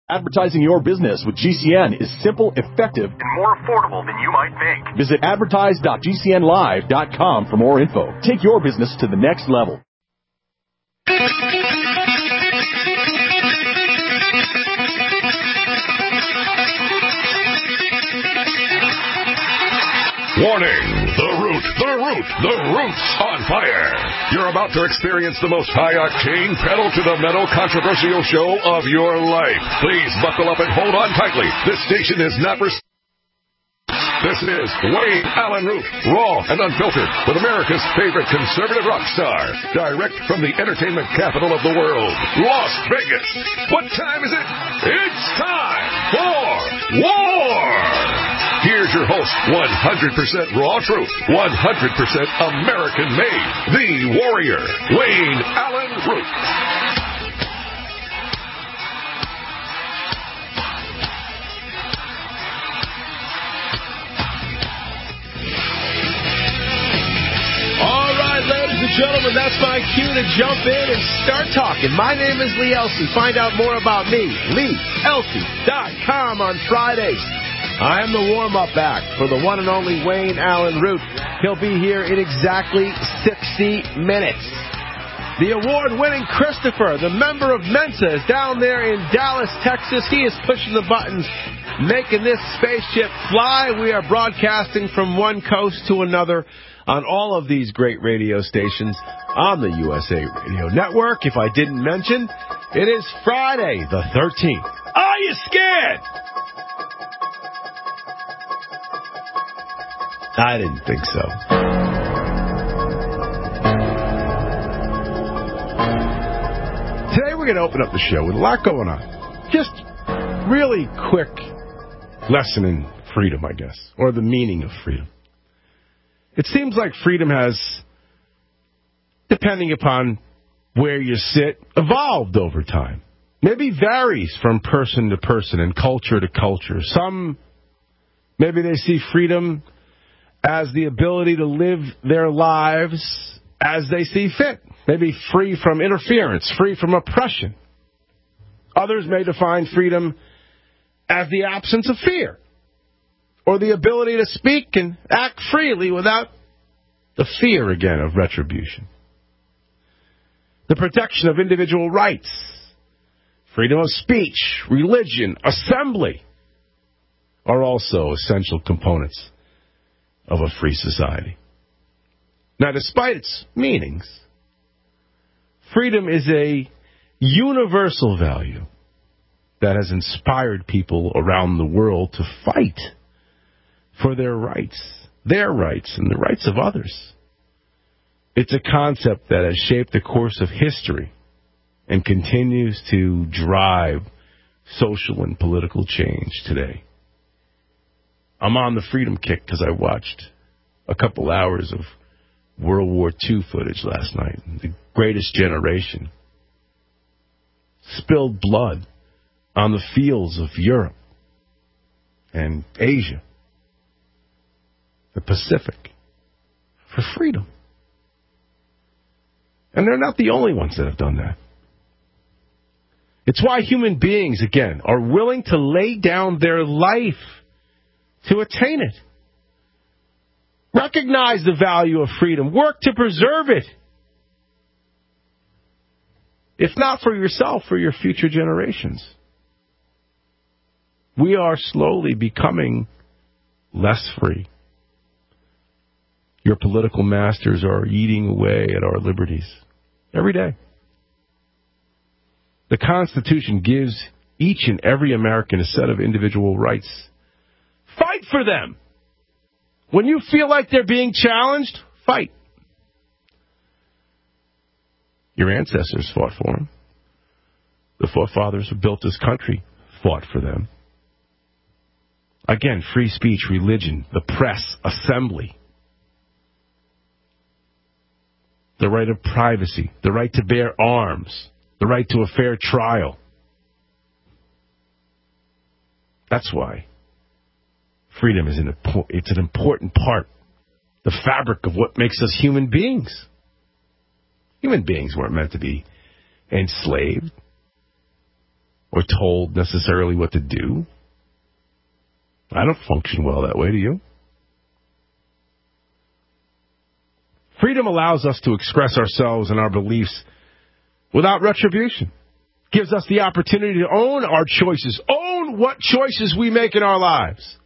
Advertising your business with GCN is simple, effective, and more affordable than you might think. Visit advertise.gcnlive.com for more info. Take your business to the next level. Warning! The Root's on fire! You're about to experience the most high-octane, pedal-to-the-metal controversial show of your life. Please buckle up and hold on tightly. This station is not for... This is Wayne Allen Root, raw and unfiltered, with America's favorite conservative rock star. Direct from the entertainment capital of the world, Las Vegas. What time is it? It's time for war! Here's your host, 100% raw truth, 100% American made, the warrior, Wayne Allen Root. Gentlemen, that's my cue to jump in and start talking. My name is Lee Elsey. Find out more about me, LeeElsey.com on Fridays. I am the warm-up act for the one and only Wayne Allen Root. He'll be here in exactly 60 minutes. The award-winning Christopher, the member of Mensa, is down there in Dallas, Texas. He is pushing the buttons, making this spaceship fly. We are broadcasting from one coast to another on all of these great radio stations on the USA Radio Network. If I didn't mention, it is Friday the 13th. Are you scared? I didn't think so. Today we're going to open up the show with a lot going on. Just really quick lesson in freedom, I guess, or the meaning of freedom. It seems like freedom has, depending upon where you sit, evolved over time. Maybe varies from person to person and culture to culture. Some, maybe they see freedom as the ability to live their lives as they see fit. Maybe free from interference, free from oppression. Others may define freedom as the absence of fear, or the ability to speak and act freely without the fear, again, of retribution. The protection of individual rights, freedom of speech, religion, assembly, are also essential components of a free society. Now, despite its meanings, freedom is a universal value that has inspired people around the world to fight for their rights, and the rights of others. It's a concept that has shaped the course of history and continues to drive social and political change today. I'm on the freedom kick because I watched a couple hours of World War II footage last night. The Greatest Generation. Spilled blood on the fields of Europe and Asia. The Pacific, for freedom. And they're not the only ones that have done that. It's why human beings, again, are willing to lay down their life to attain it. Recognize the value of freedom. Work to preserve it. If not for yourself, for your future generations. We are slowly becoming less free. Your political masters are eating away at our liberties every day. The Constitution gives each and every American a set of individual rights. Fight for them. When you feel like they're being challenged, fight. Your ancestors fought for them. The forefathers who built this country fought for them. Again, free speech, religion, the press, assembly. The right of privacy, the right to bear arms, the right to a fair trial. That's why freedom is an important part, the fabric of what makes us human beings. Human beings weren't meant to be enslaved. or told necessarily what to do. I don't function well that way, do you? Freedom allows us to express ourselves and our beliefs without retribution. Gives us the opportunity to own our choices, own what choices we make in our lives,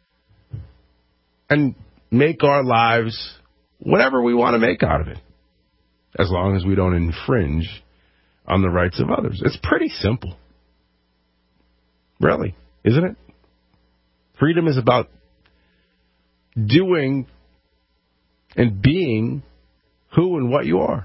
and make our lives whatever we want to make out of it, as long as we don't infringe on the rights of others. It's pretty simple. Really, isn't it? Freedom is about doing and being who and what you are.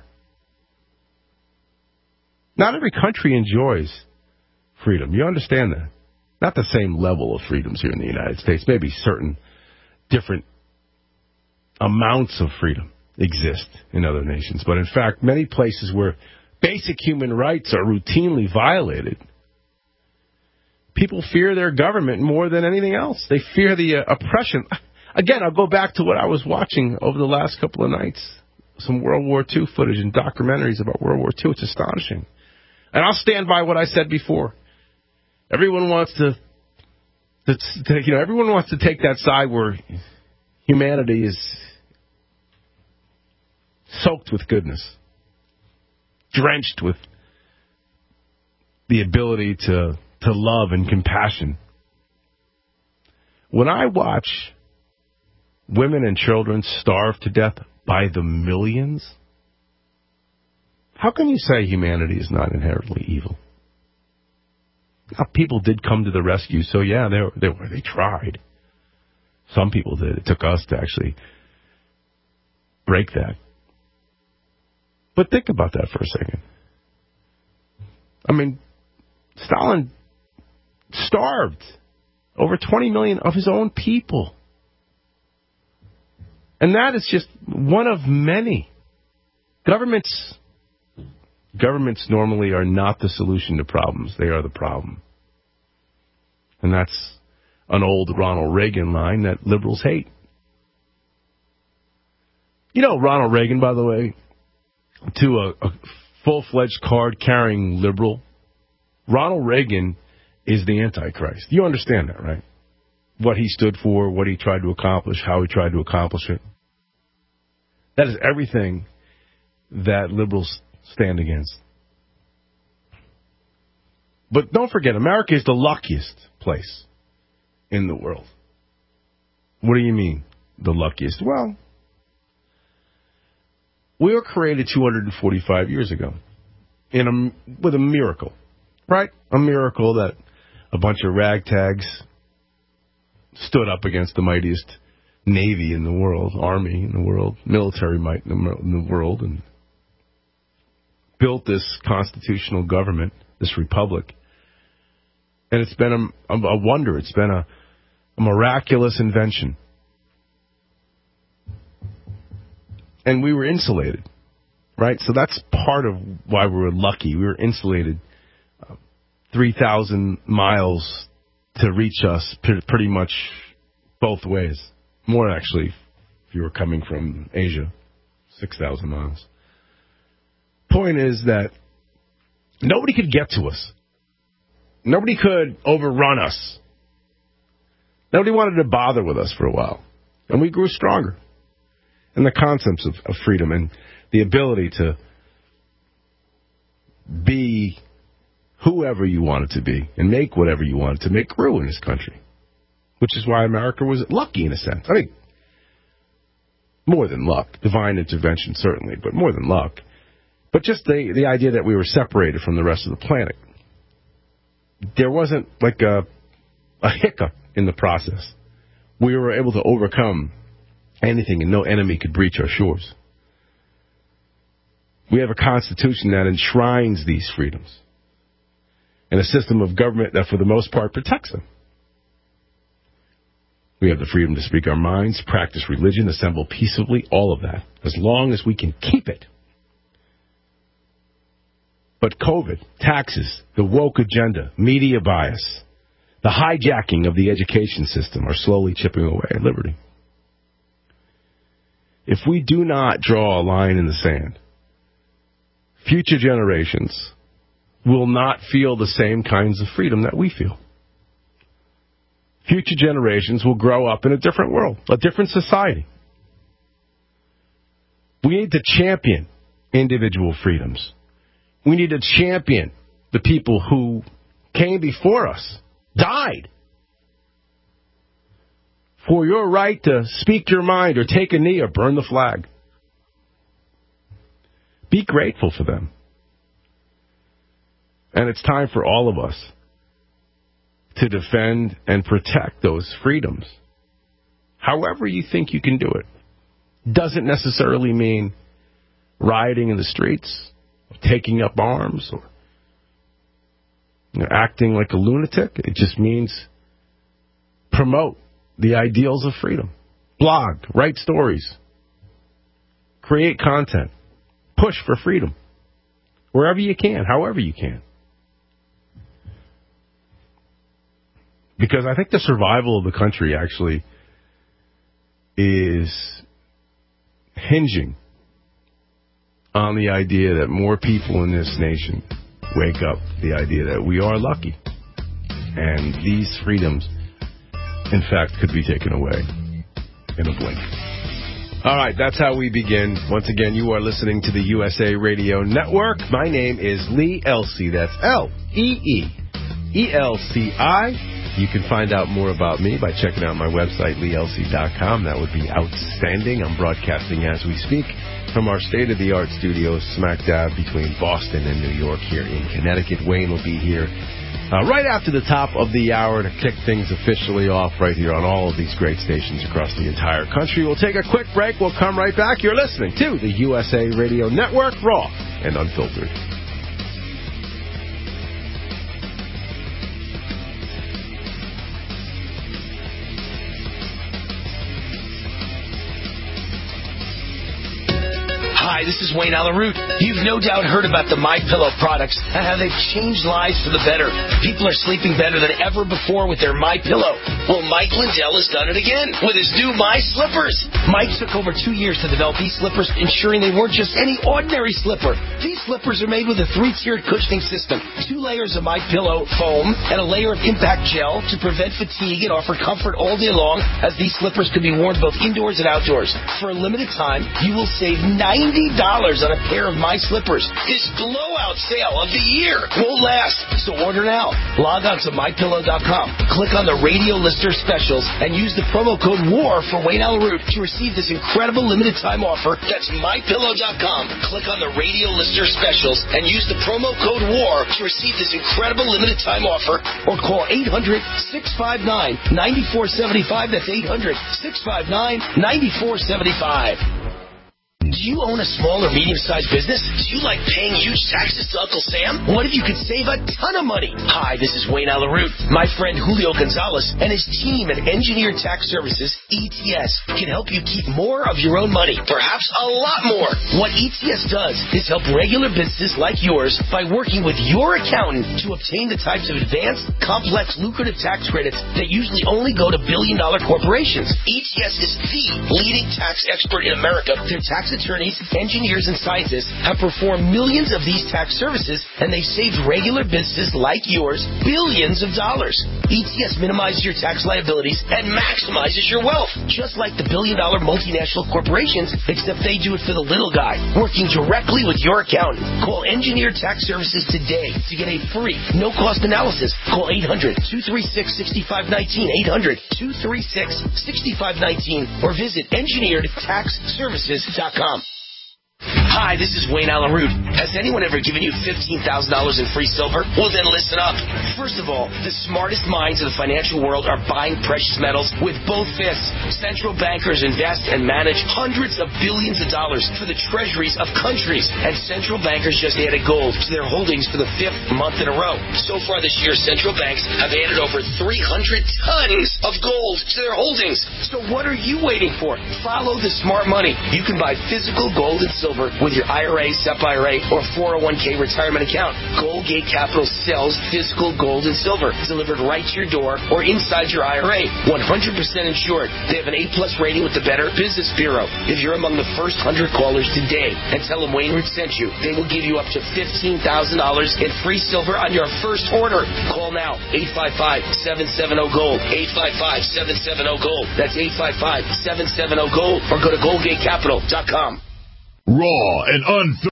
Not every country enjoys freedom. You understand that? Not the same level of freedoms here in the United States. Maybe certain different amounts of freedom exist in other nations. But in fact, many places where basic human rights are routinely violated, people fear their government more than anything else. They fear the oppression. Again, I'll go back to what I was watching over the last couple of nights. Some World War II footage and documentaries about World War II. It's astonishing. And I'll stand by what I said before. Everyone wants to everyone wants to take that side where humanity is soaked with goodness, drenched with the ability to love and compassion. When I watch women and children starve to death by the millions, how can you say humanity is not inherently evil? Now, people did come to the rescue, so yeah, they tried. Some people did. It took us to actually break that. But think about that for a second. I mean, Stalin starved over 20 million of his own people. And that is just one of many. Governments normally are not the solution to problems. They are the problem. And that's an old Ronald Reagan line that liberals hate. You know, Ronald Reagan, by the way, to a full-fledged card-carrying liberal, Ronald Reagan is the Antichrist. You understand that, right? What he stood for, what he tried to accomplish, how he tried to accomplish it. That is everything that liberals stand against. But don't forget, America is the luckiest place in the world. What do you mean, the luckiest? Well, we were created 245 years ago with a miracle, right? A miracle that a bunch of ragtags stood up against the mightiest navy in the world, army in the world, military might in the world, and built this constitutional government, this republic. And it's been a wonder. It's been a miraculous invention. And we were insulated, right? So that's part of why we were lucky. We were insulated 3,000 miles to reach us pretty much both ways. More, actually, if you were coming from Asia, 6,000 miles. Point is that nobody could get to us. Nobody could overrun us. Nobody wanted to bother with us for a while. And we grew stronger. And the concepts of freedom and the ability to be whoever you wanted to be and make whatever you wanted to make grew in this country. Which is why America was lucky in a sense. I mean, more than luck. Divine intervention, certainly, but more than luck. But just the idea that we were separated from the rest of the planet. There wasn't like a hiccup in the process. We were able to overcome anything and no enemy could breach our shores. We have a constitution that enshrines these freedoms and a system of government that for the most part protects them. We have the freedom to speak our minds, practice religion, assemble peaceably, all of that, as long as we can keep it. But COVID, taxes, the woke agenda, media bias, the hijacking of the education system are slowly chipping away at liberty. If we do not draw a line in the sand, future generations will not feel the same kinds of freedom that we feel. Future generations will grow up in a different world, a different society. We need to champion individual freedoms. We need to champion the people who came before us, died, for your right to speak your mind or take a knee or burn the flag. Be grateful for them. And it's time for all of us to defend and protect those freedoms. However you think you can do it. Doesn't necessarily mean rioting in the streets, taking up arms, or acting like a lunatic. It just means promote the ideals of freedom. Blog, write stories, create content, push for freedom. Wherever you can, however you can. Because I think the survival of the country actually is hinging on the idea that more people in this nation wake up to the idea that we are lucky. And these freedoms, in fact, could be taken away in a blink. All right, that's how we begin. Once again, you are listening to the USA Radio Network. My name is Lee Elci. That's L-E-E-E-L-C-I. You can find out more about me by checking out my website, leelc.com. That would be outstanding. I'm broadcasting as we speak from our state-of-the-art studios smack dab between Boston and New York here in Connecticut. Wayne will be here right after the top of the hour to kick things officially off right here on all of these great stations across the entire country. We'll take a quick break. We'll come right back. You're listening to the USA Radio Network, raw and unfiltered. Hi, this is Wayne Allyn Root. You've no doubt heard about the MyPillow products and how they've changed lives for the better. People are sleeping better than ever before with their MyPillow. Well, Mike Lindell has done it again with his new My Slippers. Mike took over 2 years to develop these slippers, ensuring they weren't just any ordinary slipper. These slippers are made with a 3-tiered cushioning system, 2 layers of MyPillow foam, and a layer of impact gel to prevent fatigue and offer comfort all day long, as these slippers can be worn both indoors and outdoors. For a limited time, you will save $90 on a pair of My Slippers. This blowout sale of the year won't last, so order now. Log on to MyPillow.com, click on the radio lister specials, and use the promo code WAR for Wayne Allyn Root to receive this incredible limited time offer. That's MyPillow.com. Click on the radio lister specials and use the promo code WAR to receive this incredible limited time offer, or call 800-659-9475. That's 800-659-9475. Do you own a small or medium-sized business? Do you like paying huge taxes to Uncle Sam? What if you could save a ton of money? Hi, this is Wayne Allyn Root. My friend Julio Gonzalez and his team at Engineered Tax Services, ETS, can help you keep more of your own money, perhaps a lot more. What ETS does is help regular businesses like yours by working with your accountant to obtain the types of advanced, complex, lucrative tax credits that usually only go to billion-dollar corporations. ETS is the leading tax expert in America. Their tax attorneys, engineers, and scientists have performed millions of these tax services, and they've saved regular businesses like yours billions of dollars. ETS minimizes your tax liabilities and maximizes your wealth, just like the billion-dollar multinational corporations, except they do it for the little guy, working directly with your accountant. Call Engineered Tax Services today to get a free, no-cost analysis. Call 800-236-6519, 800-236-6519, or visit engineeredtaxservices.com. Hi, this is Wayne Allyn Root. Has anyone ever given you $15,000 in free silver? Well, then listen up. First of all, the smartest minds of the financial world are buying precious metals with both fists. Central bankers invest and manage hundreds of billions of dollars for the treasuries of countries. And central bankers just added gold to their holdings for the 5th month in a row. So far this year, central banks have added over 300 tons of gold to their holdings. So what are you waiting for? Follow the smart money. You can buy physical gold and silver with your IRA, SEP IRA, or 401k retirement account. Goldgate Capital sells physical gold and silver delivered right to your door or inside your IRA. 100% insured. They have an A-plus rating with the Better Business Bureau. If you're among the first 100 callers today and tell them Wainwright sent you, they will give you up to $15,000 in free silver on your first order. Call now. 855-770-GOLD. 855-770-GOLD. That's 855-770-GOLD. Or go to GoldgateCapital.com. Raw and unfiltered.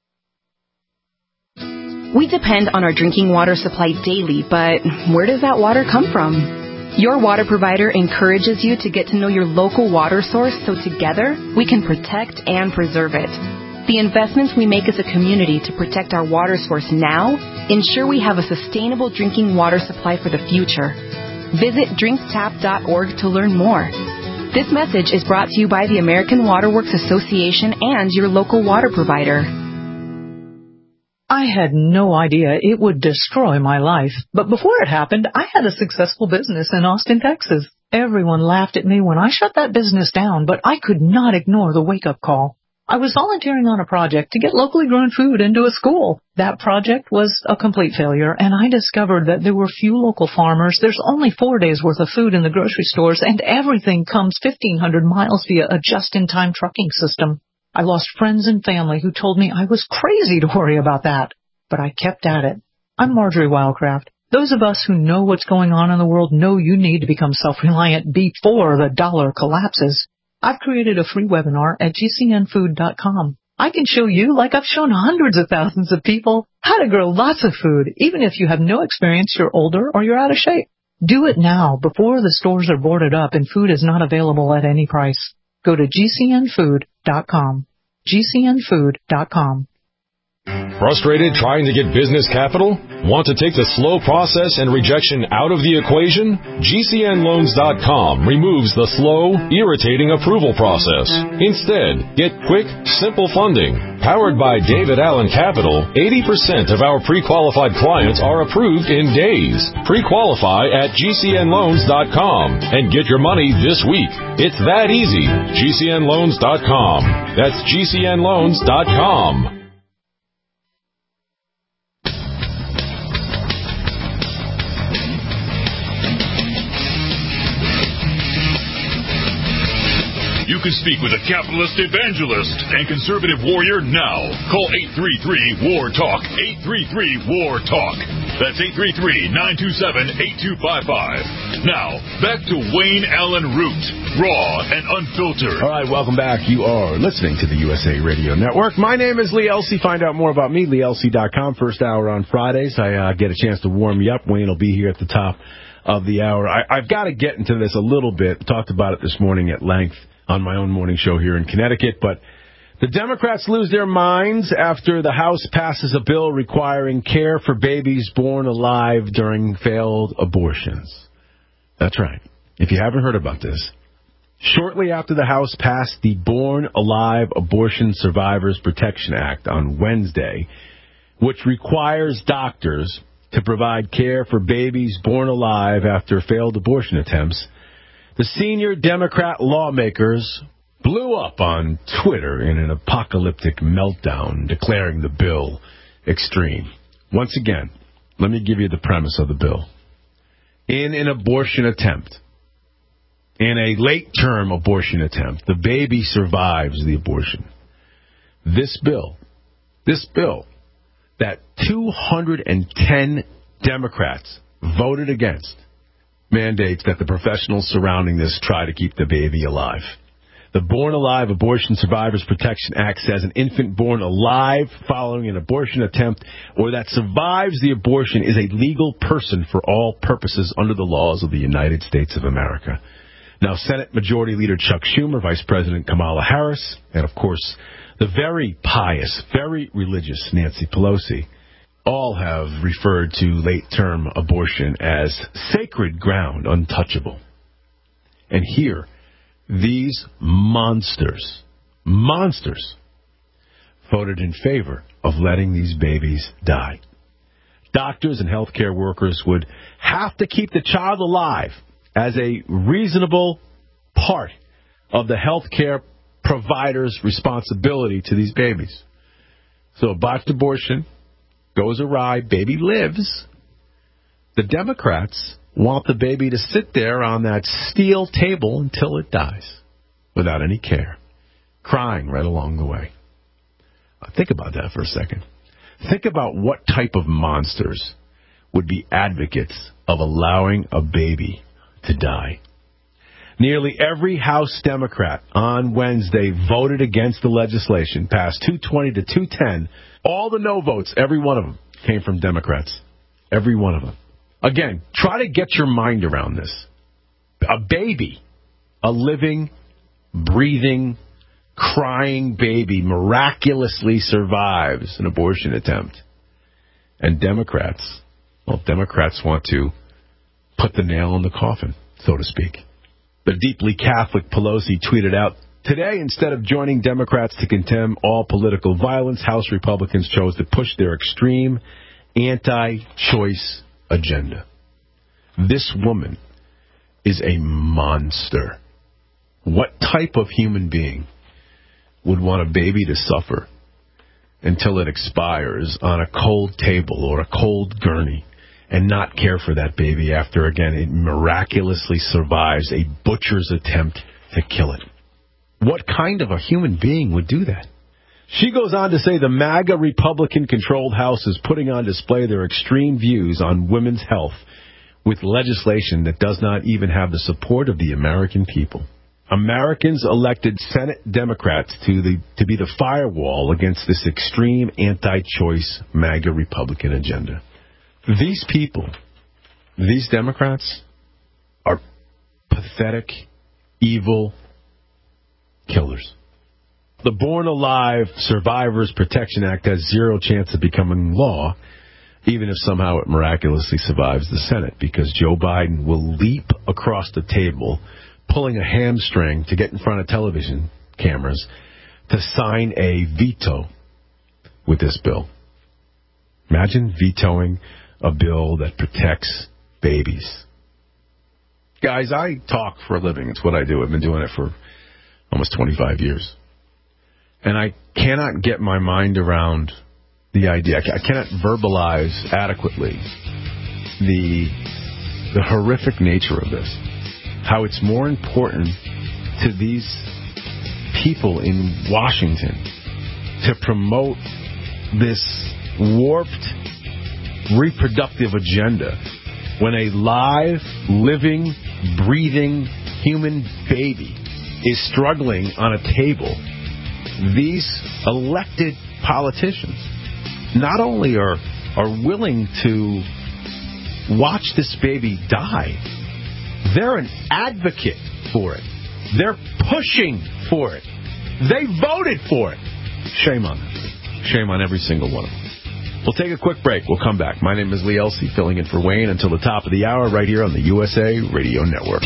We depend on our drinking water supply daily, but where does that water come from? Your water provider encourages you to get to know your local water source so together we can protect and preserve it. The investments we make as a community to protect our water source now ensure we have a sustainable drinking water supply for the future. Visit drinktap.org to learn more. This message is brought to you by the American Water Works Association and your local water provider. I had no idea it would destroy my life, but before it happened, I had a successful business in Austin, Texas. Everyone laughed at me when I shut that business down, but I could not ignore the wake-up call. I was volunteering on a project to get locally grown food into a school. That project was a complete failure, and I discovered that there were few local farmers. There's only 4 days' worth of food in the grocery stores, and everything comes 1,500 miles via a just-in-time trucking system. I lost friends and family who told me I was crazy to worry about that, but I kept at it. I'm Marjorie Wildcraft. Those of us who know what's going on in the world know you need to become self-reliant before the dollar collapses. I've created a free webinar at gcnfood.com. I can show you, like I've shown hundreds of thousands of people, how to grow lots of food, even if you have no experience, you're older, or you're out of shape. Do it now before the stores are boarded up and food is not available at any price. Go to gcnfood.com. gcnfood.com. Frustrated trying to get business capital? Want to take the slow process and rejection out of the equation? GCNloans.com removes the slow, irritating approval process. Instead, get quick, simple funding. Powered by David Allen Capital, 80% of our pre-qualified clients are approved in days. Pre-qualify at GCNloans.com and get your money this week. It's that easy. GCNloans.com. That's GCNloans.com. You can speak with a capitalist evangelist and conservative warrior now. Call 833-WAR-TALK. 833-WAR-TALK. That's 833-927-8255. Now, back to Wayne Allen Root, raw and unfiltered. All right, welcome back. You are listening to the USA Radio Network. My name is Lee Elsey. Find out more about me, LeeElsey.com. First hour on Fridays. I get a chance to warm you up. Wayne will be here at the top of the hour. I've got to get into this a little bit. Talked about it this morning at length on my own morning show here in Connecticut, but the Democrats lose their minds after the House passes a bill requiring care for babies born alive during failed abortions. That's right. If you haven't heard about this, shortly after the House passed the Born Alive Abortion Survivors Protection Act on Wednesday, which requires doctors to provide care for babies born alive after failed abortion attempts, the senior Democrat lawmakers blew up on Twitter in an apocalyptic meltdown, declaring the bill extreme. Once again, let me give you the premise of the bill. In an abortion attempt, in a late-term abortion attempt, the baby survives the abortion. This bill that 210 Democrats voted against mandates that the professionals surrounding this try to keep the baby alive. The Born Alive Abortion Survivors Protection Act says an infant born alive following an abortion attempt or that survives the abortion is a legal person for all purposes under the laws of the United States of America. Now, Senate Majority Leader Chuck Schumer, Vice President Kamala Harris, and, of course, the very pious, very religious Nancy Pelosi, all have referred to late-term abortion as sacred ground, untouchable. And here, these monsters, voted in favor of letting these babies die. Doctors and healthcare workers would have to keep the child alive as a reasonable part of the healthcare provider's responsibility to these babies. So a botched abortion goes awry, baby lives. The Democrats want the baby to sit there on that steel table until it dies, without any care, crying right along the way. Think about that for a second. Think about what type of monsters would be advocates of allowing a baby to die. Nearly every House Democrat on Wednesday voted against the legislation, passed 220 to 210. All the no votes, every one of them, came from Democrats. Every one of them. Again, try to get your mind around this. A baby, a living, breathing, crying baby miraculously survives an abortion attempt. And Democrats want to put the nail in the coffin, so to speak. The deeply Catholic Pelosi tweeted out, "Today, instead of joining Democrats to condemn all political violence, House Republicans chose to push their extreme anti-choice agenda." This woman is a monster. What type of human being would want a baby to suffer until it expires on a cold table or a cold gurney and not care for that baby after, again, it miraculously survives a butcher's attempt to kill it? What kind of a human being would do that? She goes on to say the MAGA Republican-controlled House is putting on display their extreme views on women's health with legislation that does not even have the support of the American people. Americans elected Senate Democrats to be the firewall against this extreme anti-choice MAGA Republican agenda. These people, these Democrats, are pathetic, evil killers. The Born Alive Survivors Protection Act has zero chance of becoming law, even if somehow it miraculously survives the Senate, because Joe Biden will leap across the table, pulling a hamstring to get in front of television cameras to sign a veto with this bill. Imagine vetoing a bill that protects babies. Guys, I talk for a living. It's what I do. I've been doing it for almost 25 years. And I cannot get my mind around the idea. I cannot verbalize adequately the horrific nature of this. How it's more important to these people in Washington to promote this warped reproductive agenda when a live, living, breathing human baby is struggling on a table. These elected politicians not only are willing to watch this baby die, they're an advocate for it. They're pushing for it. They voted for it. Shame on them. Shame on every single one of them. We'll take a quick break. We'll come back. My name is Lee Elsey, filling in for Wayne until the top of the hour right here on the USA Radio Network.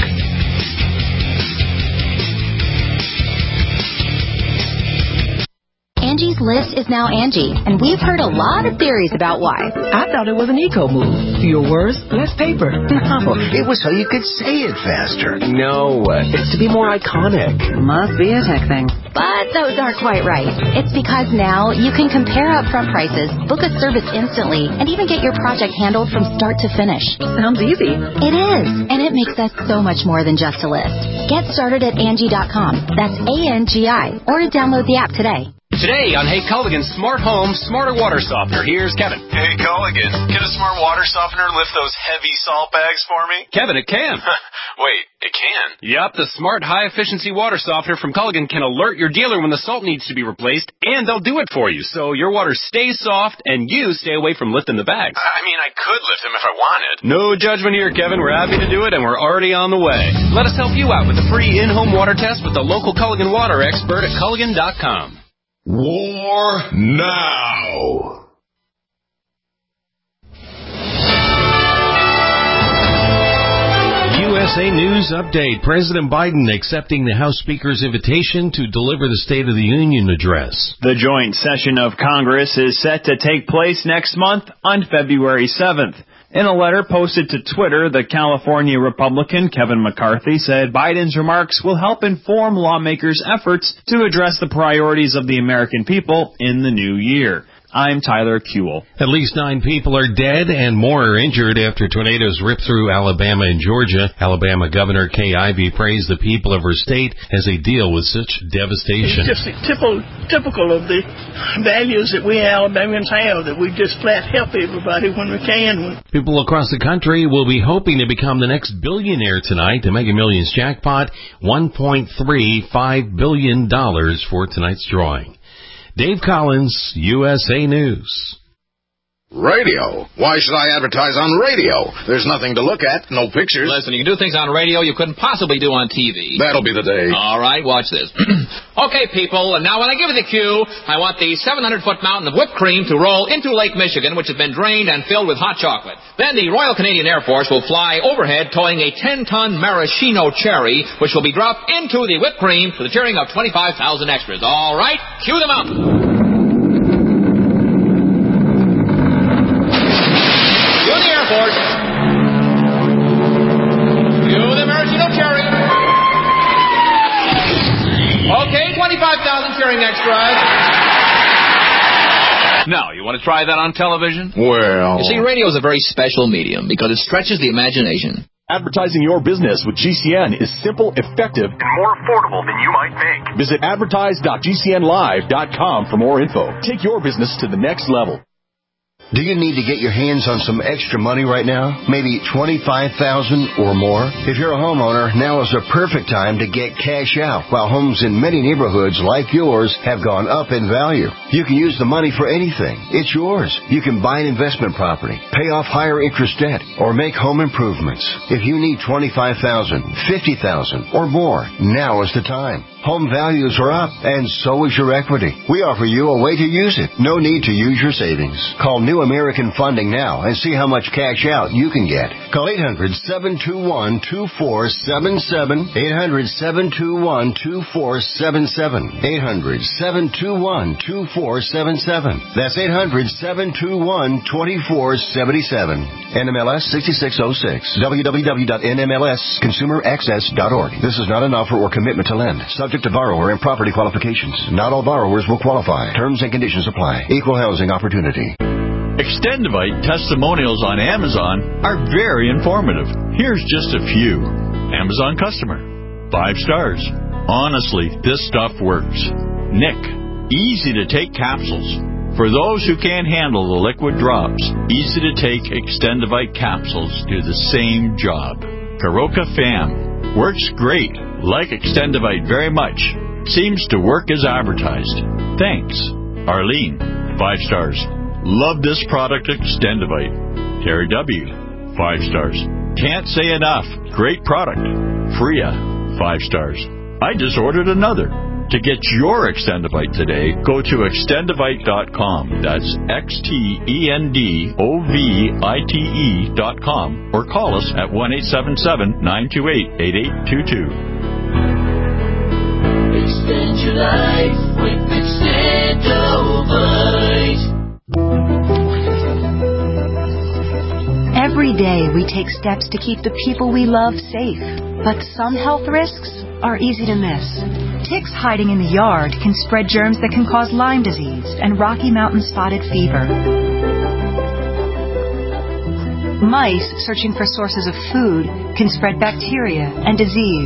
Angie's List is now Angie, and we've heard a lot of theories about why. I thought it was an eco move. Fewer words, less paper. No, it was so you could say it faster. No, it's to be more iconic. Must be a tech thing. But those aren't quite right. It's because now you can compare upfront prices, book a service instantly, and even get your project handled from start to finish. Sounds easy. It is, and it makes us so much more than just a list. Get started at Angie.com. That's ANGI, or download the app today. Today on Hey Culligan's Smart Home, Smarter Water Softener, here's Kevin. Hey Culligan, can a smart water softener lift those heavy salt bags for me? Kevin, it can. Wait, it can? Yep, the smart high-efficiency water softener from Culligan can alert your dealer when the salt needs to be replaced, and they'll do it for you, so your water stays soft and you stay away from lifting the bags. I mean, I could lift them if I wanted. No judgment here, Kevin. We're happy to do it, and we're already on the way. Let us help you out with a free in-home water test with the local Culligan water expert at Culligan.com. War now. USA News Update. President Biden accepting the House Speaker's invitation to deliver the State of the Union address. The joint session of Congress is set to take place next month on February 7th. In a letter posted to Twitter, the California Republican Kevin McCarthy said Biden's remarks will help inform lawmakers' efforts to address the priorities of the American people in the new year. I'm Tyler Kuehl. At least 9 people are dead and more are injured after tornadoes ripped through Alabama and Georgia. Alabama Governor Kay Ivey praised the people of her state as they deal with such devastation. It's just typical of the values that we Alabamians have, that we just flat help everybody when we can. People across the country will be hoping to become the next billionaire tonight. The Mega Millions jackpot, $1.35 billion for tonight's drawing. Dave Collins, USA News. Radio? Why should I advertise on radio? There's nothing to look at, no pictures. Listen, you can do things on radio you couldn't possibly do on TV. That'll be the day. All right, watch this. Okay, people, now when I give you the cue, I want the 700-foot mountain of whipped cream to roll into Lake Michigan, which has been drained and filled with hot chocolate. Then the Royal Canadian Air Force will fly overhead towing a 10-ton maraschino cherry, which will be dropped into the whipped cream to the cheering of 25,000 extras. All right, cue the mountain. Okay, 25,000 cheering extras. Now, you want to try that on television? Well... You see, radio is a very special medium because it stretches the imagination. Advertising your business with GCN is simple, effective, and more affordable than you might think. Visit advertise.gcnlive.com for more info. Take your business to the next level. Do you need to get your hands on some extra money right now? Maybe $25,000 or more? If you're a homeowner, now is the perfect time to get cash out, while homes in many neighborhoods like yours have gone up in value. You can use the money for anything. It's yours. You can buy an investment property, pay off higher interest debt, or make home improvements. If you need $25,000, $50,000, or more, now is the time. Home values are up, and so is your equity. We offer you a way to use it. No need to use your savings. Call New American Funding now and see how much cash out you can get. Call 800-721-2477. 800-721-2477. 800-721-2477. That's 800-721-2477. NMLS 6606. www.nmlsconsumeraccess.org. This is not an offer or commitment to lend. Subject to borrower and property qualifications. Not all borrowers will qualify. Terms and conditions apply. Equal housing opportunity. Extendivite testimonials on Amazon are very informative. Here's just a few. Amazon customer. 5 stars. Honestly, this stuff works. Nick. Easy to take capsules. For those who can't handle the liquid drops, easy to take Extendivite capsules do the same job. Karoka Fam. Works great. Like Extendivite very much. Seems to work as advertised. Thanks. Arlene. 5 stars. Love this product, Extendivite. Terry W. 5 stars. Can't say enough. Great product. Freya. 5 stars. I just ordered another. To get your Extendivite today, go to extendivite.com. That's XTENDOVITE.com, or call us at 1-877-928-8822. Extend your life with Extendovite. Every day we take steps to keep the people we love safe, but some health risks are easy to miss. Ticks hiding in the yard can spread germs that can cause Lyme disease and Rocky Mountain spotted fever. Mice searching for sources of food can spread bacteria and disease.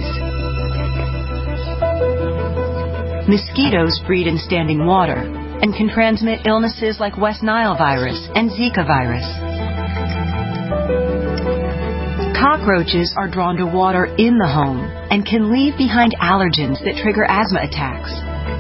Mosquitoes breed in standing water and can transmit illnesses like West Nile virus and Zika virus. Cockroaches are drawn to water in the home and can leave behind allergens that trigger asthma attacks.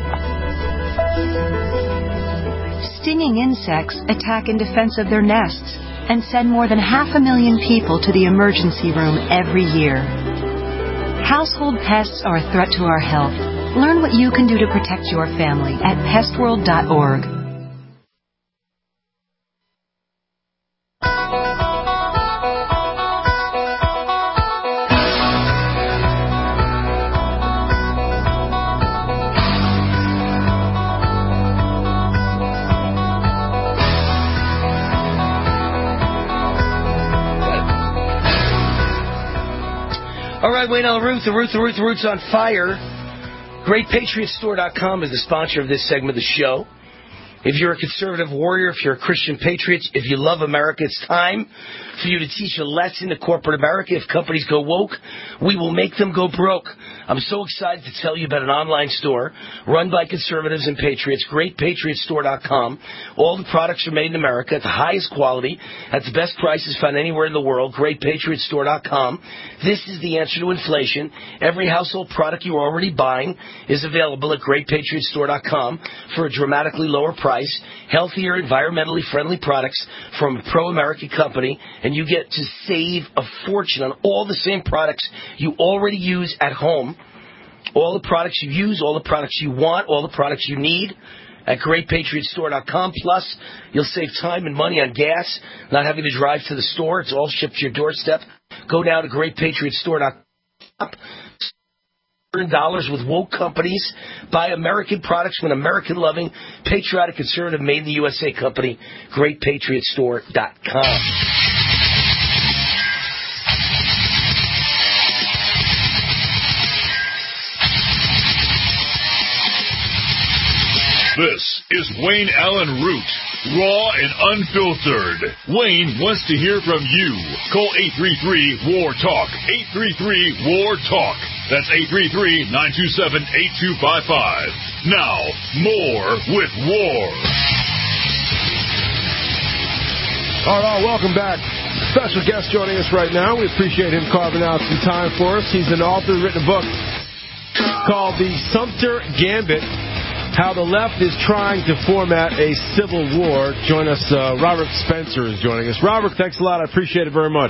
Stinging insects attack in defense of their nests and send more than 500,000 people to the emergency room every year. Household pests are a threat to our health. Learn what you can do to protect your family at pestworld.org. All right, Wayne Allen Root, the Root's on fire. GreatPatriotStore.com is the sponsor of this segment of the show. If you're a conservative warrior, if you're a Christian patriot, if you love America, it's time for you to teach a lesson to corporate America. If companies go woke, we will make them go broke. I'm so excited to tell you about an online store run by conservatives and patriots, GreatPatriotStore.com. All the products are made in America at the highest quality, at the best prices found anywhere in the world, GreatPatriotStore.com. This is the answer to inflation. Every household product you're already buying is available at GreatPatriotStore.com for a dramatically lower price. Healthier, environmentally friendly products from a pro-American company, and you get to save a fortune on all the same products you already use at home. All the products you use, all the products you want, all the products you need at GreatPatriotStore.com. Plus, you'll save time and money on gas, not having to drive to the store. It's all shipped to your doorstep. Go now to GreatPatriotStore.com. $100 with woke companies. Buy American products from an American-loving, patriotic, conservative, made-in-the-USA company, GreatPatriotStore.com. This is Wayne Allen Root, raw and unfiltered. Wayne wants to hear from you. Call 833-WAR-TALK. 833-WAR-TALK. That's 833-927-8255. Now, more with War. All right, welcome back. Special guest joining us right now. We appreciate him carving out some time for us. He's an author, written a book called The Sumter Gambit, How the Left is Trying to Format a Civil War. Join us. Robert Spencer is joining us. Robert, thanks a lot. I appreciate it very much.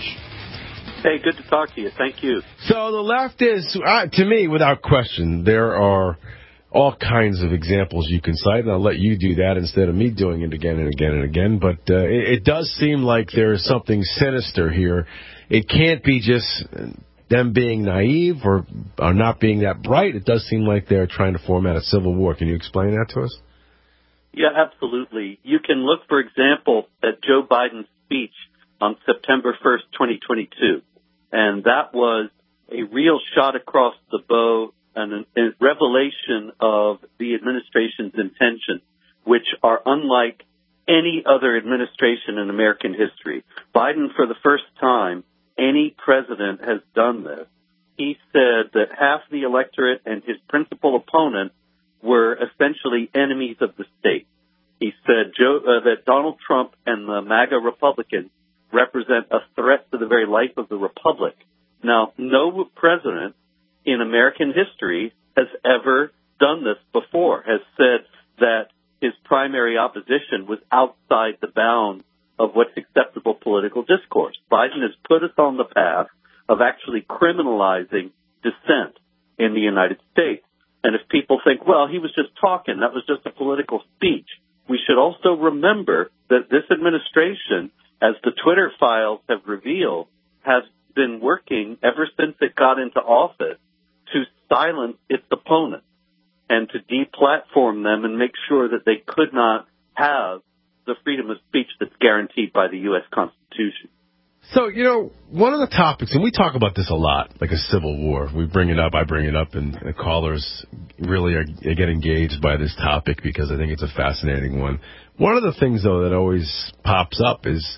Hey, good to talk to you. Thank you. So the left is, to me, without question, there are all kinds of examples you can cite, and I'll let you do that instead of me doing it again and again and again. But it does seem like there is something sinister here. It can't be just them being naive or not being that bright. It does seem like they're trying to format a civil war. Can you explain that to us? Yeah, absolutely. You can look, for example, at Joe Biden's speech on September 1st, 2022. And that was a real shot across the bow and a revelation of the administration's intentions, which are unlike any other administration in American history. Biden, for the first time, any president has done this. He said that half the electorate and his principal opponent were essentially enemies of the state. He said that Donald Trump and the MAGA Republicans represent a threat to the very life of the republic. Now, no president in American history has ever done this before, has said that his primary opposition was outside the bounds of what's acceptable political discourse. Biden has put us on the path of actually criminalizing dissent in the United States. And if people think, well, he was just talking, that was just a political speech, we should also remember that this administration, as the Twitter files have revealed, has been working ever since it got into office to silence its opponents and to deplatform them and make sure that they could not have the freedom of speech that's guaranteed by the U.S. Constitution. So, one of the topics, and we talk about this a lot, like a civil war. We bring it up, I bring it up, and the callers really get engaged by this topic because I think it's a fascinating one. One of the things, though, that always pops up is,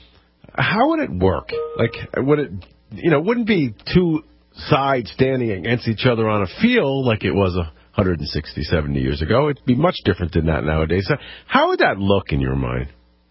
how would it work? Like, would it, wouldn't be two sides standing against each other on a field like it was 160, 70 years ago. It'd be much different than that nowadays. So how would that look in your mind?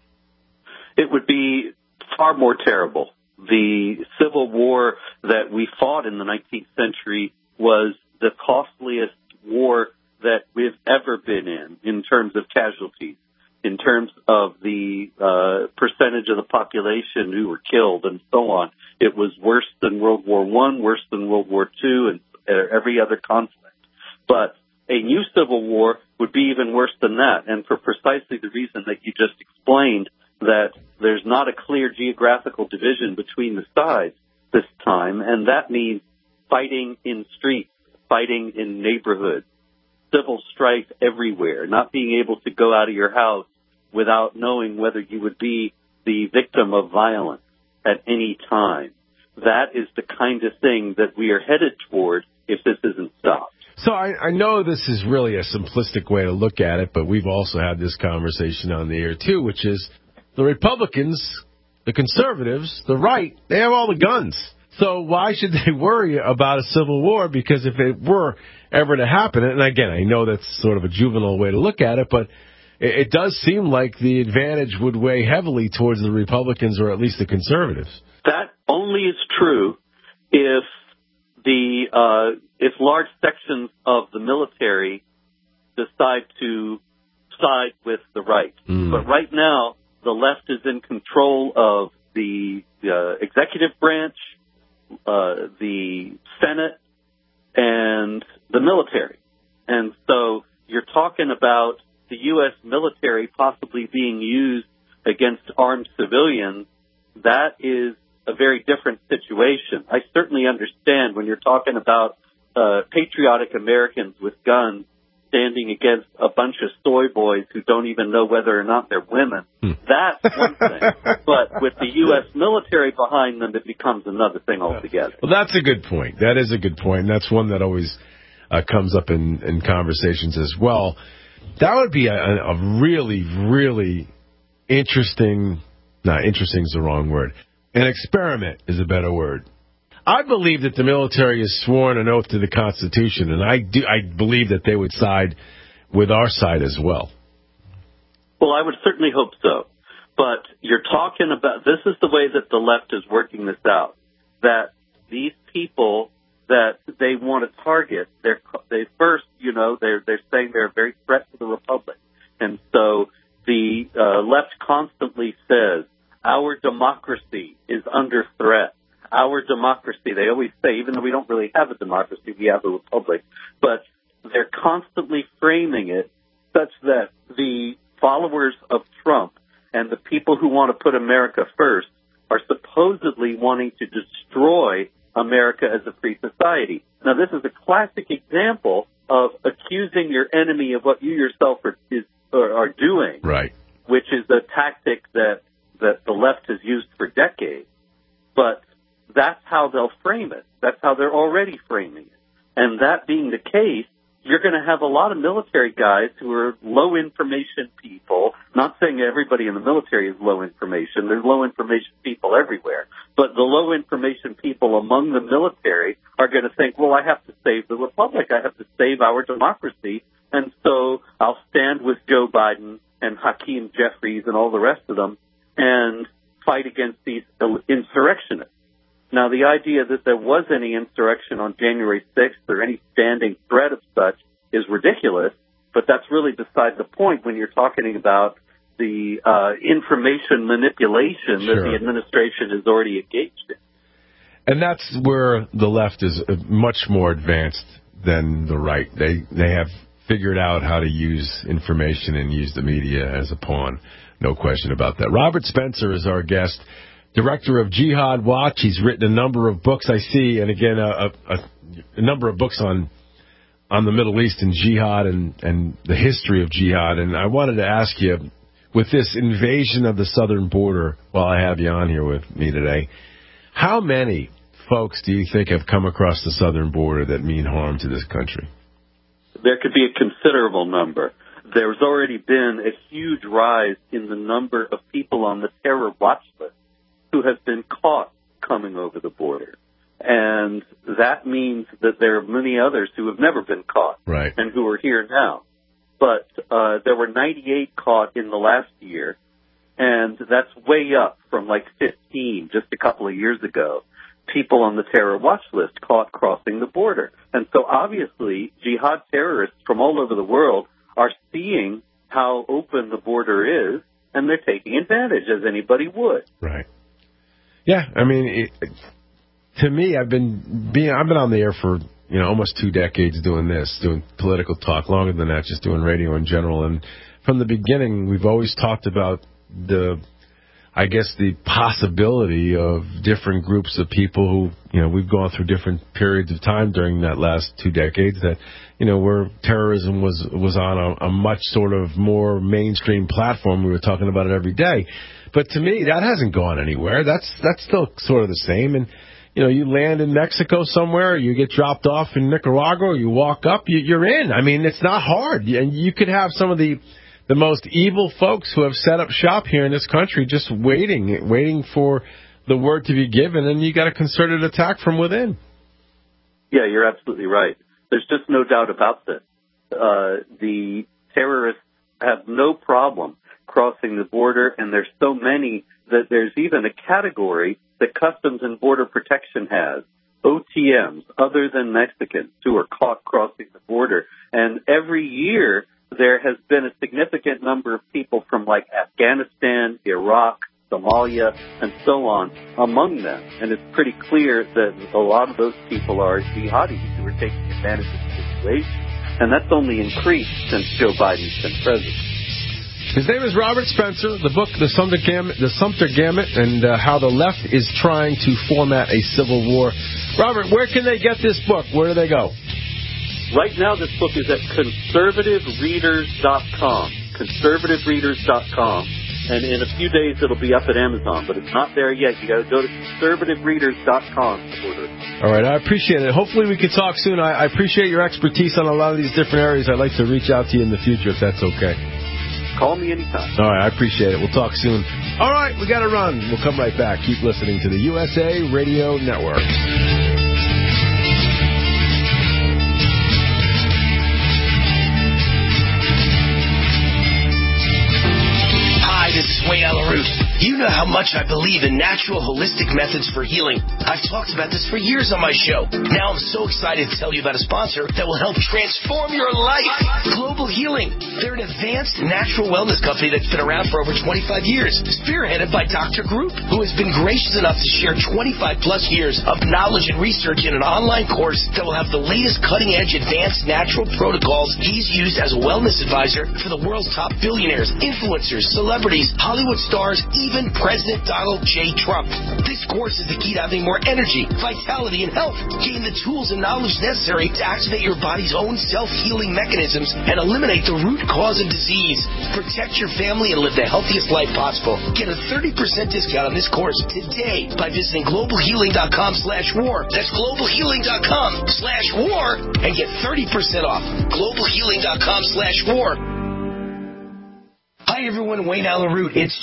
It would be far more terrible. The Civil War that we fought in the 19th century was the costliest war that we've ever been in terms of casualties, in terms of the percentage of the population who were killed and so on. It was worse than World War I, worse than World War II, and every other conflict. But a new civil war would be even worse than that, and for precisely the reason that you just explained, that there's not a clear geographical division between the sides this time, and that means fighting in streets, fighting in neighborhoods, civil strife everywhere, not being able to go out of your house without knowing whether you would be the victim of violence at any time. That is the kind of thing that we are headed toward if this isn't stopped. So I know this is really a simplistic way to look at it, but we've also had this conversation on the air, too, which is the Republicans, the conservatives, the right, they have all the guns. So why should they worry about a civil war? Because if it were ever to happen, and again, I know that's sort of a juvenile way to look at it, but it does seem like the advantage would weigh heavily towards the Republicans or at least the conservatives. That only is true if large sections of the military decide to side with the right. But right now, the left is in control of the executive branch, the Senate, and the military. And so you're talking about the U.S. military possibly being used against armed civilians. That is a very different situation. I certainly understand when you're talking about patriotic Americans with guns standing against a bunch of soy boys who don't even know whether or not they're women. That's one thing. But with the U.S. military behind them, it becomes another thing altogether. Well, that's a good point. That is a good point. And that's one that always comes up in conversations as well. That would be a really, really interesting, interesting is the wrong word. An experiment is a better word. I believe that the military has sworn an oath to the Constitution, and I believe that they would side with our side as well. Well, I would certainly hope so. But you're talking about, this is the way that the left is working this out, that these people that they want to target, they're saying they're a very threat to the Republic. And so the left constantly says, our democracy is under threat. Our democracy, they always say, even though we don't really have a democracy, we have a republic, but they're constantly framing it such that the followers of Trump and the people who want to put America first are supposedly wanting to destroy America as a free society. Now, this is a classic example of accusing your enemy of what you yourself are doing, right? Which is a tactic that the left has used for decades. But that's how they'll frame it. That's how they're already framing it. And that being the case, you're going to have a lot of military guys who are low information people. Not saying everybody in the military is low information. There's low information people everywhere. But the low information people among the military are going to think, well, I have to save the Republic. I have to save our democracy. And so I'll stand with Joe Biden and Hakeem Jeffries and all the rest of them and fight against these insurrectionists. Now, the idea that there was any insurrection on January 6th or any standing threat of such is ridiculous, but that's really beside the point when you're talking about the information manipulation that the administration is already engaged in. And that's where the left is much more advanced than the right. They have figured out how to use information and use the media as a pawn. No question about that. Robert Spencer is our guest. Director of Jihad Watch. He's written a number of books, I see, and again, a number of books on the Middle East and jihad and the history of jihad. And I wanted to ask you, with this invasion of the southern border, while I have you on here with me today, how many folks do you think have come across the southern border that mean harm to this country? There could be a considerable number. There's already been a huge rise in the number of people on the terror watch list who have been caught coming over the border. And that means that there are many others who have never been caught and who are here now. But there were 98 caught in the last year, and that's way up from like 15 just a couple of years ago. People on the terror watch list caught crossing the border. And so obviously jihad terrorists from all over the world are seeing how open the border is, and they're taking advantage, as anybody would. Right. Yeah, I mean, to me, I've been on the air for almost 2 decades doing political talk, longer than that, just doing radio in general. And from the beginning, we've always talked about the possibility of different groups of people who, we've gone through different periods of time during that last 2 decades that, where terrorism was on a much sort of more mainstream platform. We were talking about it every day. But to me, that hasn't gone anywhere. That's still sort of the same. And, you land in Mexico somewhere, you get dropped off in Nicaragua, or you walk up, you're in. I mean, it's not hard. And you could have some of the most evil folks who have set up shop here in this country just waiting for the word to be given, and you got a concerted attack from within. Yeah, you're absolutely right. There's just no doubt about this. The terrorists have no problem crossing the border, and there's so many that there's even a category that Customs and Border Protection has, OTMs, other than Mexicans, who are caught crossing the border. And every year there has been a significant number of people from like Afghanistan, Iraq, Somalia, and so on among them. And it's pretty clear that a lot of those people are jihadis who are taking advantage of the situation. And that's only increased since Joe Biden's been president. His name is Robert Spencer. The book, The Sumter Gamut, and how the left is trying to format a civil war. Robert, where can they get this book? Where do they go? Right now, this book is at conservativereaders.com. Conservativereaders.com. And in a few days, it'll be up at Amazon, but it's not there yet. You got to go to conservativereaders.com to order it. All right, I appreciate it. Hopefully we can talk soon. I appreciate your expertise on a lot of these different areas. I'd like to reach out to you in the future if that's okay. Call me anytime. All right, I appreciate it. We'll talk soon. All right, we got to run. We'll come right back. Keep listening to the USA Radio Network. This is Wayne Alaroot. You know how much I believe in natural, holistic methods for healing. I've talked about this for years on my show. Now I'm so excited to tell you about a sponsor that will help transform your life. Global Healing. They're an advanced natural wellness company that's been around for over 25 years, spearheaded by Dr. Group, who has been gracious enough to share 25-plus years of knowledge and research in an online course that will have the latest cutting-edge advanced natural protocols he's used as a wellness advisor for the world's top billionaires, influencers, celebrities, Hollywood stars, even President Donald J. Trump. This course is the key to having more energy, vitality, and health. Gain the tools and knowledge necessary to activate your body's own self-healing mechanisms and eliminate the root cause of disease. Protect your family and live the healthiest life possible. Get a 30% discount on this course today by visiting globalhealing.com/war. That's globalhealing.com/war and get 30% off. globalhealing.com/war. Hi, everyone. Wayne Alaroot. It's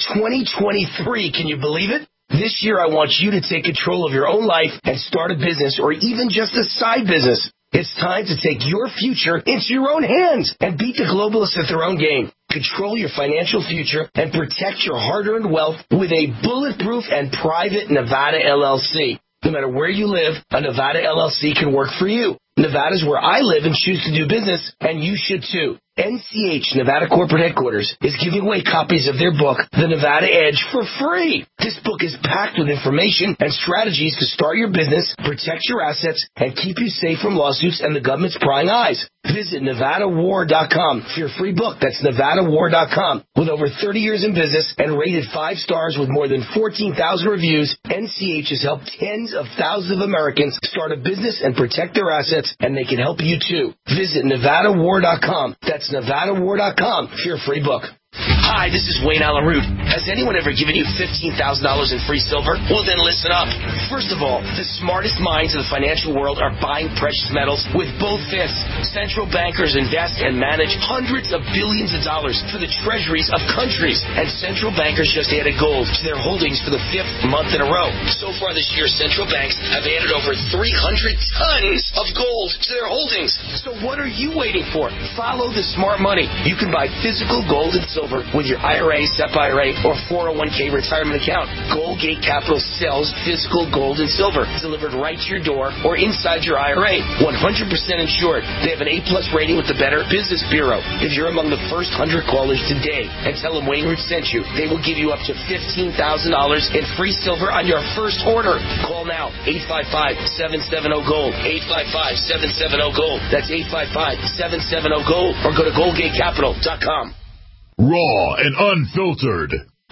2023. Can you believe it? This year, I want you to take control of your own life and start a business or even just a side business. It's time to take your future into your own hands and beat the globalists at their own game. Control your financial future and protect your hard-earned wealth with a bulletproof and private Nevada LLC. No matter where you live, a Nevada LLC can work for you. Nevada's where I live and choose to do business, and you should too. NCH, Nevada Corporate Headquarters, is giving away copies of their book, The Nevada Edge, for free. This book is packed with information and strategies to start your business, protect your assets, and keep you safe from lawsuits and the government's prying eyes. Visit NevadaWar.com for your free book. That's NevadaWar.com. With over 30 years in business and rated 5 stars with more than 14,000 reviews, NCH has helped tens of thousands of Americans start a business and protect their assets, and they can help you too. Visit NevadaWar.com. That's NevadaWar.com for your free book. Hi, this is Wayne Alaroot. Has anyone ever given you $15,000 in free silver? Well, then listen up. First of all, the smartest minds in the financial world are buying precious metals with both fists. Central bankers invest and manage hundreds of billions of dollars for the treasuries of countries. And central bankers just added gold to their holdings for the 5th month in a row. So far this year, central banks have added over 300 tons of gold to their holdings. So what are you waiting for? Follow the smart money. You can buy physical gold and silver with your IRA, SEP IRA, or 401k retirement account. Goldgate Capital sells physical gold and silver delivered right to your door or inside your IRA. 100% insured. They have an A-plus rating with the Better Business Bureau. If you're among the first 100 callers today and tell them Wayne Root sent you, they will give you up to $15,000 in free silver on your first order. Call now. 855-770-GOLD. 855-770-GOLD. That's 855-770-GOLD. Or go to GoldGateCapital.com. Raw and unfiltered.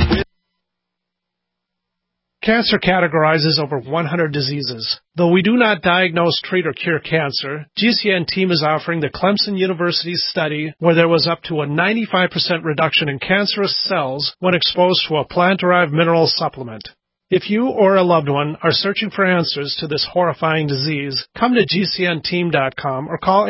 Cancer categorizes over 100 diseases. Though we do not diagnose, treat, or cure cancer, GCN team is offering the Clemson University's study where there was up to a 95% reduction in cancerous cells when exposed to a plant-derived mineral supplement. If you or a loved one are searching for answers to this horrifying disease, come to GCNteam.com or call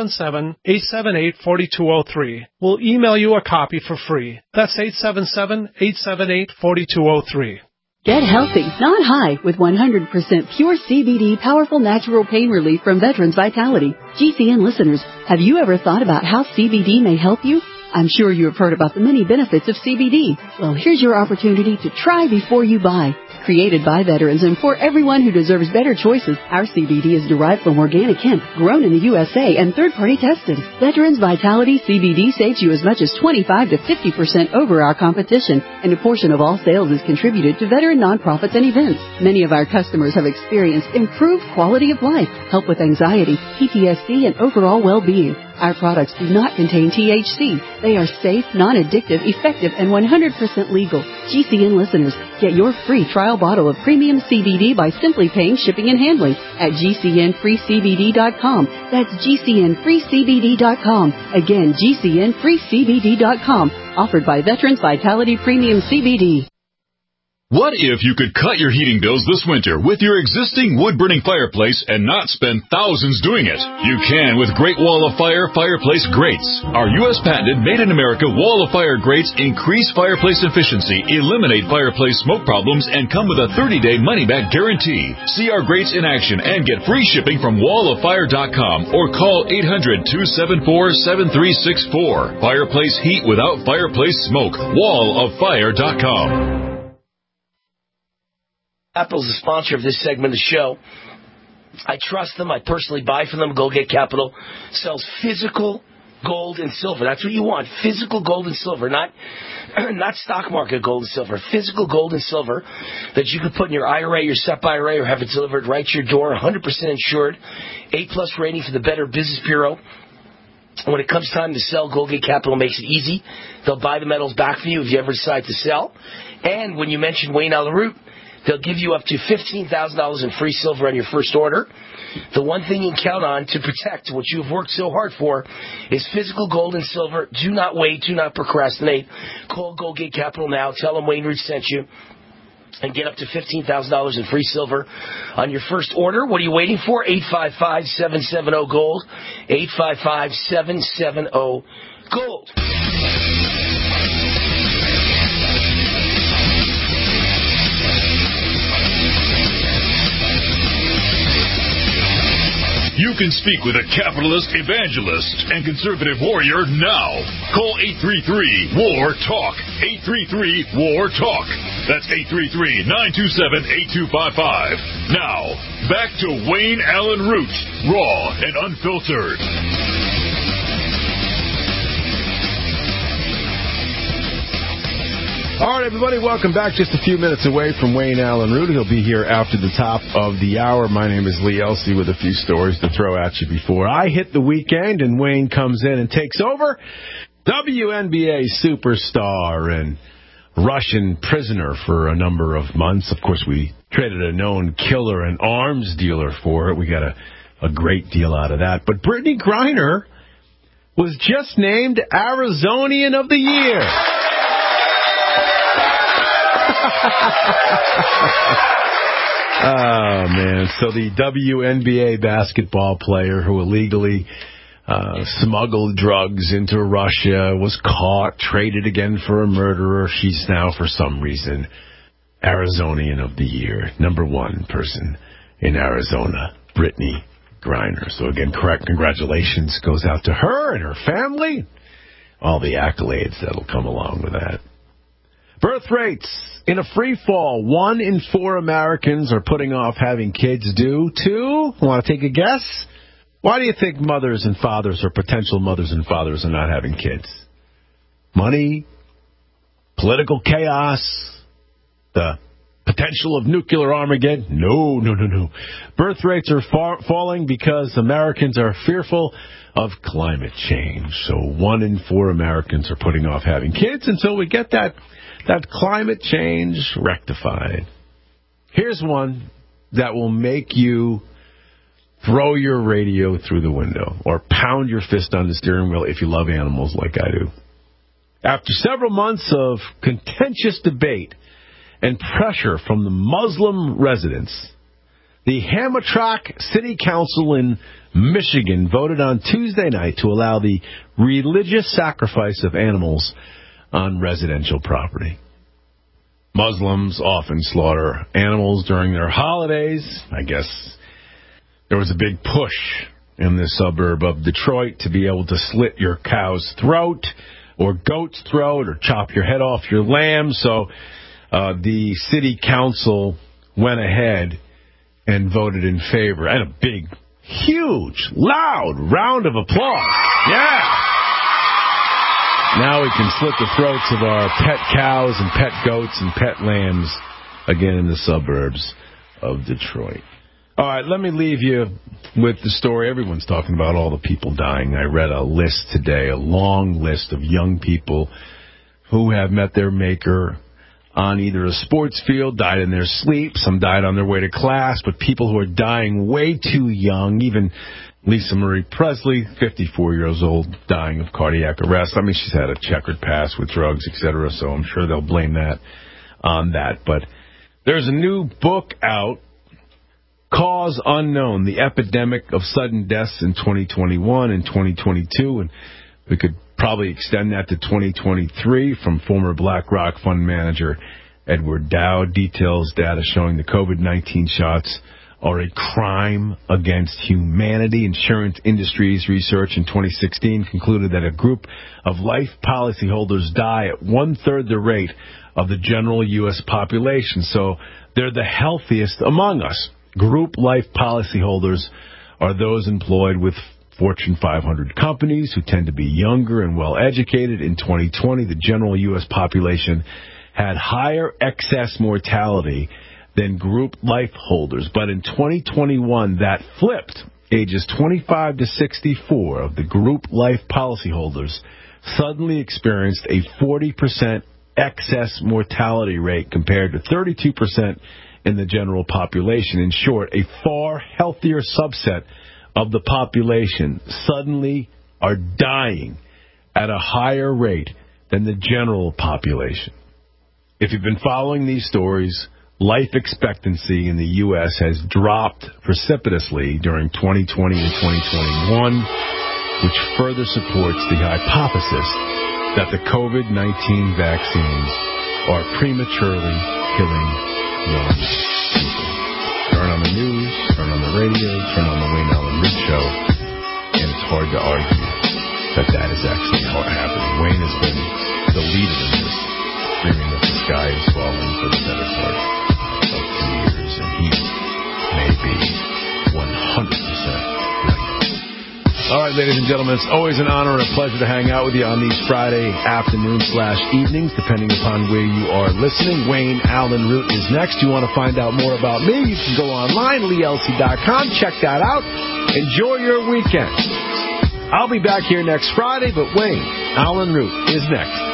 877-878-4203. We'll email you a copy for free. That's 877-878-4203. Get healthy, not high, with 100% pure CBD powerful natural pain relief from Veterans Vitality. GCN listeners, have you ever thought about how CBD may help you? I'm sure you have heard about the many benefits of CBD. Well, here's your opportunity to try before you buy. Created by veterans and for everyone who deserves better choices, our CBD is derived from organic hemp, grown in the USA, and third-party tested. Veterans Vitality CBD saves you as much as 25 to 50% over our competition, and a portion of all sales is contributed to veteran nonprofits and events. Many of our customers have experienced improved quality of life, help with anxiety, PTSD, and overall well-being. Our products do not contain THC. They are safe, non-addictive, effective, and 100% legal. GCN listeners, get your free trial bottle of premium CBD by simply paying shipping and handling at GCNFreeCBD.com. That's GCNFreeCBD.com. Again, GCNFreeCBD.com. Offered by Veterans Vitality Premium CBD. What if you could cut your heating bills this winter with your existing wood-burning fireplace and not spend thousands doing it? You can with Great Wall of Fire fireplace grates. Our U.S. patented made-in-America Wall of Fire grates increase fireplace efficiency, eliminate fireplace smoke problems, and come with a 30-day money-back guarantee. See our grates in action and get free shipping from walloffire.com or call 800-274-7364. Fireplace heat without fireplace smoke. walloffire.com. Apple's the sponsor of this segment of the show. I trust them. I personally buy from them. Go Get Capital sells physical gold and silver. That's what you want. Physical gold and silver, not stock market gold and silver. Physical gold and silver that you can put in your IRA, your SEP IRA, or have it delivered right to your door, 100% insured, A+ rating for the Better Business Bureau. When it comes time to sell, Go Get Capital makes it easy. They'll buy the metals back for you if you ever decide to sell. And when you mention Wayne Allen Root, they'll give you up to $15,000 in free silver on your first order. The one thing you can count on to protect what you've worked so hard for is physical gold and silver. Do not wait. Do not procrastinate. Call Go Get Capital now. Tell them Wayne Root sent you. And get up to $15,000 in free silver on your first order. What are you waiting for? 855-770-GOLD. 855-770-GOLD. You can speak with a capitalist, evangelist, and conservative warrior now. Call 833-WAR-TALK. 833-WAR-TALK. That's 833-927-8255. Now, back to Wayne Allen Root, raw and unfiltered. All right, everybody, welcome back. Just a few minutes away from Wayne Allen Root. He'll be here after the top of the hour. My name is Lee Elsey with a few stories to throw at you before I hit the weekend and Wayne comes in and takes over. WNBA superstar and Russian prisoner for a number of months. Of course, we traded a known killer and arms dealer for it. We got a great deal out of that. But Brittany Griner was just named Arizonian of the Year. Oh, man. So the WNBA basketball player who illegally smuggled drugs into Russia was caught, traded again for a murderer. She's now, for some reason, Arizonian of the Year. Number one person in Arizona, Brittany Griner. So, again, congratulations goes out to her and her family. All the accolades that'll come along with that. Birth rates in a free fall. 1 in 4 Americans are putting off having kids due to, want to take a guess? Why do you think mothers and fathers or potential mothers and fathers are not having kids? Money? Political chaos? The potential of nuclear Armageddon? No. Birth rates are falling because Americans are fearful of climate change. So 1 in 4 Americans are putting off having kids until we get that climate change rectified. Here's one that will make you throw your radio through the window or pound your fist on the steering wheel if you love animals like I do. After several months of contentious debate and pressure from the Muslim residents, the Hamtramck City Council in Michigan voted on Tuesday night to allow the religious sacrifice of animals on residential property. Muslims often slaughter animals during their holidays. I guess there was a big push in the suburb of Detroit to be able to slit your cow's throat or goat's throat or chop your head off your lamb. So the city council went ahead and voted in favor. And a big, huge, loud round of applause. Yeah! Now we can slit the throats of our pet cows and pet goats and pet lambs again in the suburbs of Detroit. All right, let me leave you with the story. Everyone's talking about all the people dying. I read a list today, a long list of young people who have met their maker on either a sports field, died in their sleep, some died on their way to class, but people who are dying way too young, even Lisa Marie Presley, 54 years old, dying of cardiac arrest. I mean, she's had a checkered past with drugs, etc., so I'm sure they'll blame that on that. But there's a new book out, Cause Unknown, the epidemic of sudden deaths in 2021 and 2022, and we could probably extend that to 2023, from former BlackRock fund manager Edward Dow. Details data showing the COVID-19 shots are a crime against humanity. Insurance Industries research in 2016 concluded that a group of life policyholders die at one-third the rate of the general U.S. population. So they're the healthiest among us. Group life policyholders are those employed with Fortune 500 companies who tend to be younger and well-educated. In 2020, the general U.S. population had higher excess mortality than group life holders. But in 2021, that flipped. Ages 25 to 64 of the group life policyholders suddenly experienced a 40% excess mortality rate compared to 32% in the general population. In short, a far healthier subset of the population suddenly are dying at a higher rate than the general population. If you've been following these stories, life expectancy in the U.S. has dropped precipitously during 2020 and 2021, which further supports the hypothesis that the COVID-19 vaccines are prematurely killing young people. Turn on the news, turn on the radio, turn on the Wayne Allen Root Show, and it's hard to argue that that is actually happening. Wayne has been the leader in this, screaming that the sky is falling for the better part of 2 years, and he may be 100% right. All right, ladies and gentlemen, it's always an honor and a pleasure to hang out with you on these Friday afternoons/evenings, depending upon where you are listening. Wayne Allen Root is next. You want to find out more about me, you can go online, leelc.com. Check that out. Enjoy your weekend. I'll be back here next Friday, but Wayne Allen Root is next.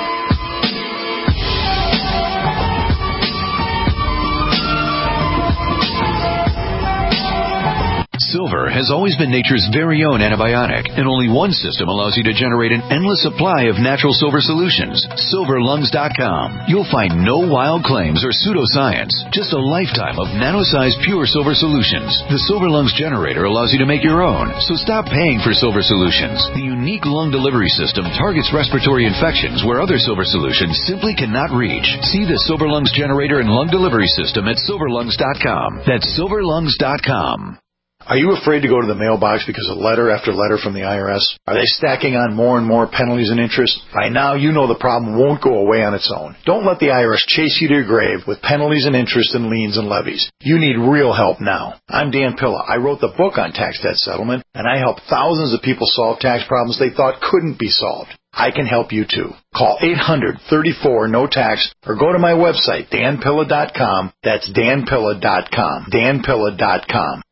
Silver has always been nature's very own antibiotic, and only one system allows you to generate an endless supply of natural silver solutions. SilverLungs.com. You'll find no wild claims or pseudoscience, just a lifetime of nano-sized pure silver solutions. The Silver Lungs generator allows you to make your own, so stop paying for silver solutions. The unique lung delivery system targets respiratory infections where other silver solutions simply cannot reach. See the Silver Lungs generator and lung delivery system at SilverLungs.com. That's SilverLungs.com. Are you afraid to go to the mailbox because of letter after letter from the IRS? Are they stacking on more and more penalties and interest? By now, you know the problem won't go away on its own. Don't let the IRS chase you to your grave with penalties and interest and liens and levies. You need real help now. I'm Dan Pilla. I wrote the book on tax debt settlement, and I help thousands of people solve tax problems they thought couldn't be solved. I can help you too. Call 800-34-NO-TAX or go to my website, danpilla.com. That's danpilla.com. danpilla.com.